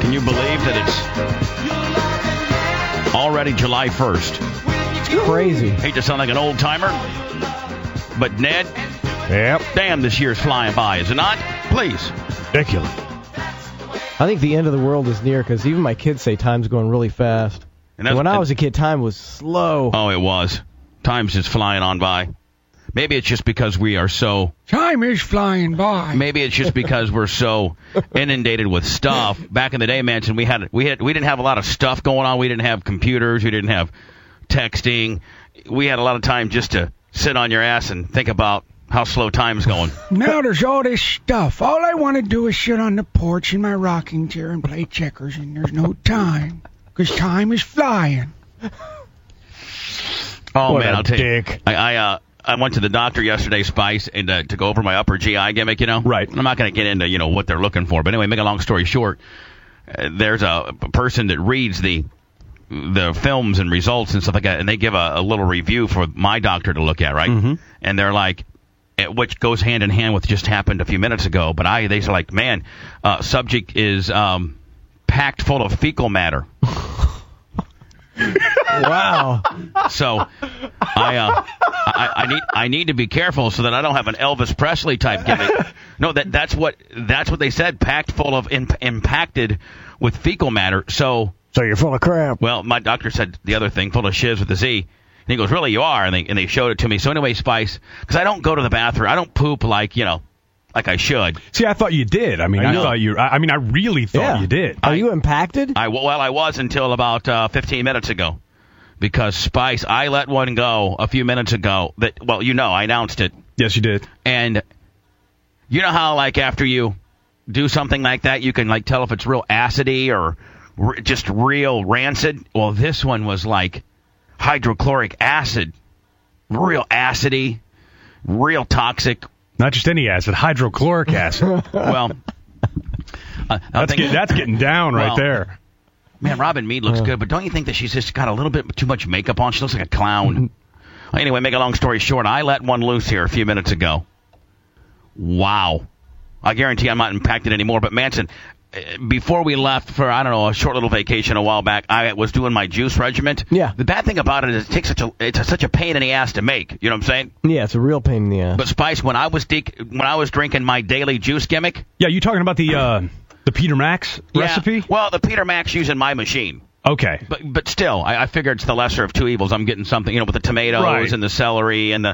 Can you believe that it's already July 1st? It's crazy. Hate to sound like an old timer, but Ned, Yep. damn, this year's flying by, is it not? Please. Ridiculous. I think the end of the world is near because even my kids say time's going really fast. And when I was a kid, time was slow. Oh, it was. Time's just flying on by. Maybe it's just because we are so... Time is flying by. Maybe it's just because we're so inundated with stuff. Back in the day, Manson, we didn't have a lot of stuff going on. We didn't have computers. We didn't have texting. We had a lot of time just to sit on your ass and think about how slow time's going. Now there's all this stuff. All I want to do is sit on the porch in my rocking chair and play checkers, and there's no time. Because time is flying. Oh, What man, a I'll tell dick. you. I went to the doctor yesterday, Spice, and to go over my upper GI gimmick, Right. I'm not going to get into, what they're looking for. But anyway, make a long story short, there's a person that reads the films and results and stuff like that, and they give a little review for my doctor to look at, right? Mm-hmm. And they're like, which goes hand in hand with just happened a few minutes ago, but they're like, man, subject is packed full of fecal matter. Wow. So I need to be careful so that I don't have an Elvis Presley type gimmick. No, that's what they said, packed full of impacted with fecal matter. So you're full of crap. well, my doctor said the other thing, full of shiz with a Z. And he goes, really, you are? And they showed it to me. So anyway, Spice, because I don't go to the bathroom. I don't poop like I should. See, I thought you did. I really thought you did. Are you impacted? I was until about 15 minutes ago. Because, Spice, I let one go a few minutes ago. I announced it. Yes, you did. And you know how, after you do something like that, you can, tell if it's real acidy or just real rancid? Well, this one was like hydrochloric acid. Real acidy, real toxic. Not just any acid, hydrochloric acid. Well, that's getting down right there. Man, Robin Meade looks good, but don't you think that she's just got a little bit too much makeup on? She looks like a clown. Anyway, make a long story short, I let one loose here a few minutes ago. Wow. I guarantee I'm not impacted anymore. But, Manson, before we left for, a short little vacation a while back, I was doing my juice regiment. Yeah. The bad thing about it is it's such a pain in the ass to make. You know what I'm saying? Yeah, it's a real pain in the ass. But, Spice, when I was drinking my daily juice gimmick. Yeah, you talking about the Peter Max recipe? Well, the Peter Max using my machine. Okay. But still, I figured it's the lesser of two evils. I'm getting something, with the tomatoes and the celery and the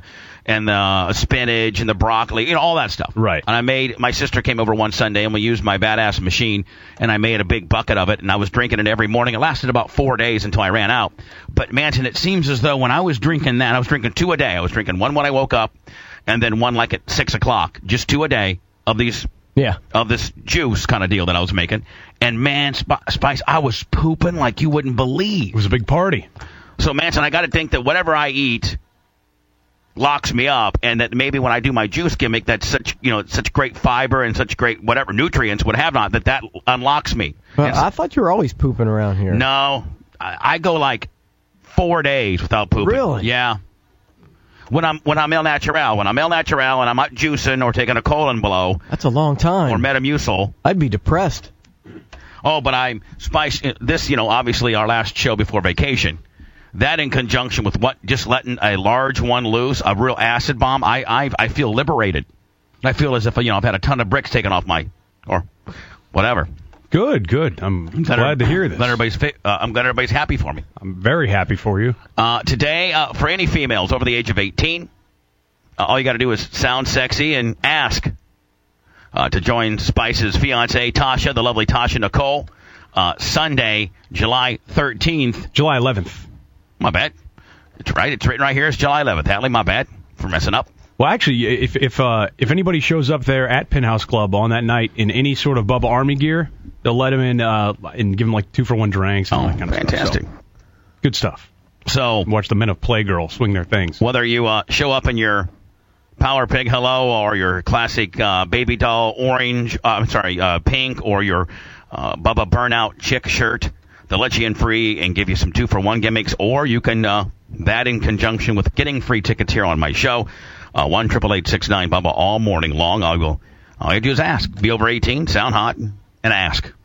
spinach and the broccoli, all that stuff. Right. And my sister came over one Sunday and we used my badass machine and I made a big bucket of it and I was drinking it every morning. It lasted about 4 days until I ran out. But, Manson, it seems as though when I was drinking that, I was drinking 2 a day. I was drinking one when I woke up and then one at 6 o'clock. Just 2 a day of these. Yeah. Of this juice kind of deal that I was making. And, man, Spice, I was pooping like you wouldn't believe. It was a big party. So, Manson, I got to think that whatever I eat locks me up, and that maybe when I do my juice gimmick, that's such great fiber and such great whatever nutrients would have not, that unlocks me. I thought you were always pooping around here. No. I go 4 days without pooping. Really? Yeah. When I'm El Natural, and I'm out juicing or taking a colon blow. That's a long time. Or Metamucil. I'd be depressed. Oh, but I'm Spice. This, obviously our last show before vacation. That in conjunction with just letting a large one loose, a real acid bomb, I feel liberated. I feel as if I've had a ton of bricks taken off or whatever. Good. I'm glad to hear this. I'm glad everybody's happy for me. I'm very happy for you. Today, for any females over the age of 18, all you got to do is sound sexy and ask to join Spice's fiancée, Tasha, the lovely Tasha Nicole, Sunday, July 13th. July 11th. My bad. It's right. It's written right here. It's July 11th. Hadley, my bad for messing up. Well, actually, if anybody shows up there at Penthouse Club on that night in any sort of Bubba Army gear, they'll let them in and give them 2-for-1 drinks and all that kind of fantastic. stuff. So, good stuff. So watch the Men of Playgirl swing their things. Whether you show up in your Power Pig Hello or your classic baby doll orange, pink, or your Bubba Burnout chick shirt, they'll let you in free and give you some 2-for-1 gimmicks, or you can that in conjunction with getting free tickets here on my show. 1-888-69-BUBBA all morning long. All you do is ask. Be over 18, sound hot, and ask.